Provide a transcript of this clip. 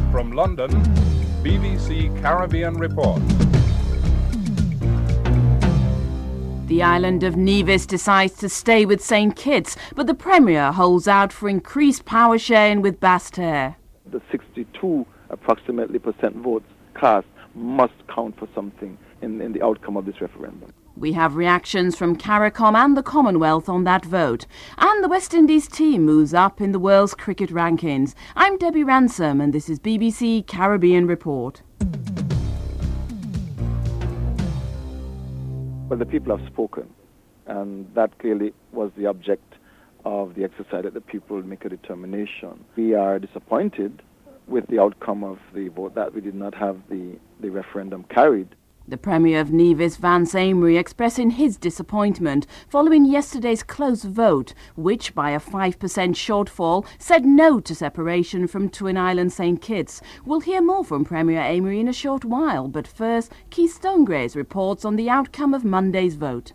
From London, BBC Caribbean Report. The island of Nevis decides to stay with St Kitts, but the Premier holds out for increased power sharing with Basseterre. The 62 approximately % votes cast must count for something in the outcome of this referendum. We have reactions from CARICOM and the Commonwealth on that vote. And the West Indies team moves up in the world's cricket rankings. I'm Debbie Ransom and this is BBC Caribbean Report. Well, the people have spoken, and that clearly was the object of the exercise, that the people make a determination. We are disappointed with the outcome of the vote, that we did not have the referendum carried. The Premier of Nevis, Vance Amory, expressing his disappointment following yesterday's close vote, which, by a 5% shortfall, said no to separation from Twin Island St Kitts. We'll hear more from Premier Amory in a short while, but first, Keith Stonegraves reports on the outcome of Monday's vote.